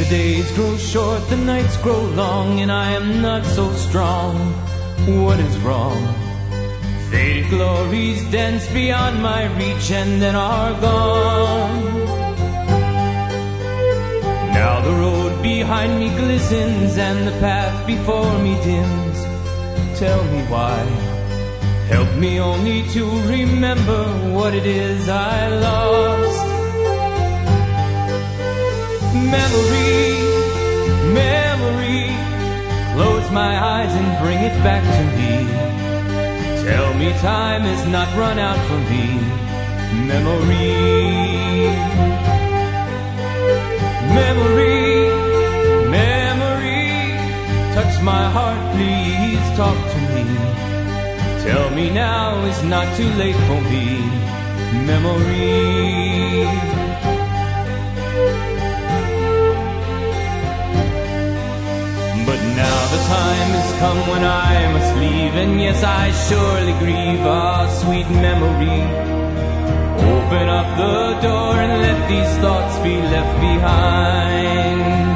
the days grow short, the nights grow long, and I am not so strong. What is wrong? Faded glories dance beyond my reach and then are gone. Now the road behind me glistens and the path before me dims. Tell me why. Help me only to remember what it is I lost. Memory, memory, close my eyes and bring it back to me. Tell me time has not run out for me. Memory, memory, memory, touch my heart, please talk to me. Tell me now is not too late for me. Memory. But now the time has come when I must leave, and yes, I surely grieve our sweet memory. Open up the door and let these thoughts be left behind.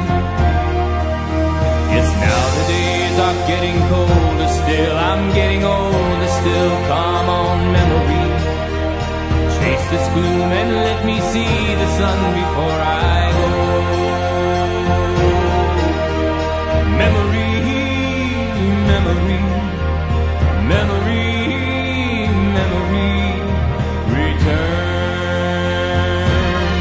Yes, now the days are getting colder still, I'm getting older still. Come on, memory, chase this gloom and let me see the sun before I go. Memory, memory, memory, memory, return.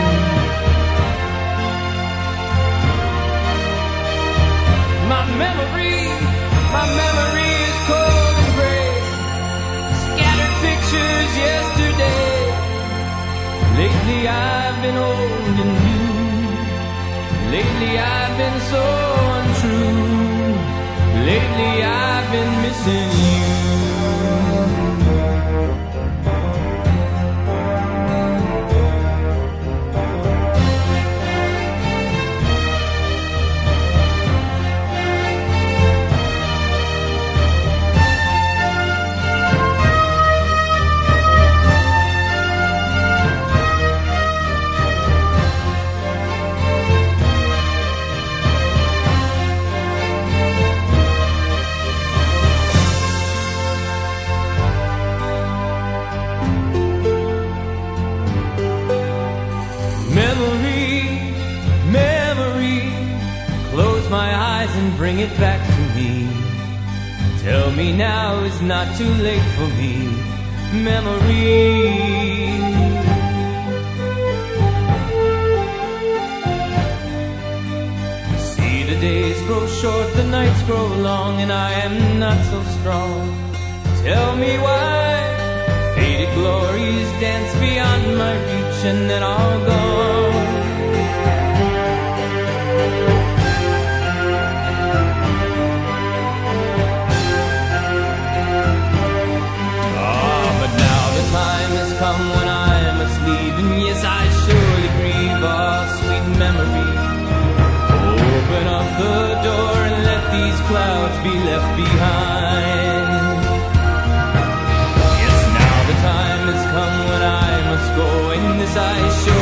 My memory is cold and gray. Scattered pictures yesterday. Lately I've been old and new. Lately I've been so untrue. Lately I've been missing you. Bring it back to me. Tell me now is not too late for me. Memory. See the days grow short, the nights grow long, and I am not so strong. Tell me why. Faded glories dance beyond my reach and then are gone. Time has come when I must leave, and yes, I surely grieve our sweet memory. Open up the door and let these clouds be left behind. Yes, now the time has come when I must go, and this I surely